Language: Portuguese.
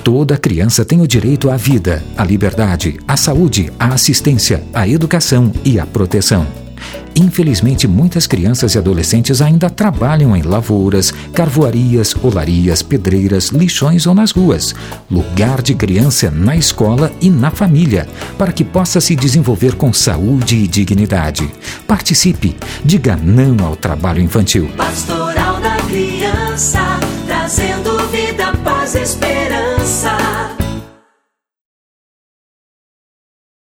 Toda criança tem o direito à vida, à liberdade, à saúde, à assistência, à educação e à proteção. Infelizmente, muitas crianças e adolescentes ainda trabalham em lavouras, carvoarias, olarias, pedreiras, lixões ou nas ruas. Lugar de criança é na escola e na família, para que possa se desenvolver com saúde e dignidade. Participe, diga não ao trabalho infantil. Pastoral da Criança.